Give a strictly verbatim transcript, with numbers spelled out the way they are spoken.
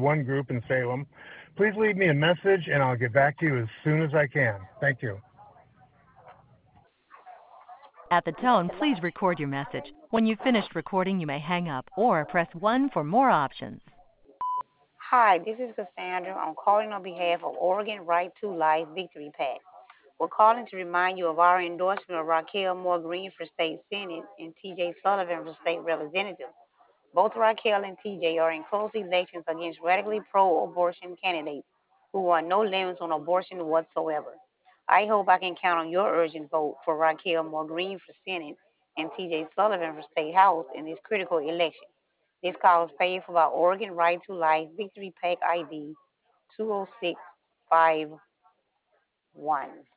one group in Salem. Please leave me a message and I'll get back to you as soon as I can. Thank you. At the tone, please record your message. When you've finished recording, you may hang up or press one for more options. Hi, this is Cassandra. I'm calling on behalf of Oregon Right to Life Victory PAC. We're calling to remind you of our endorsement of Raquel Moore Green for State Senate and T J Sullivan for State Representative. Both Raquel and T J are in close elections against radically pro-abortion candidates who want no limits on abortion whatsoever. I hope I can count on your urgent vote for Raquel Moore Green for Senate and T J Sullivan for State House in this critical election. This call is paid for by Oregon Right to Life Victory PAC I D two oh six five one.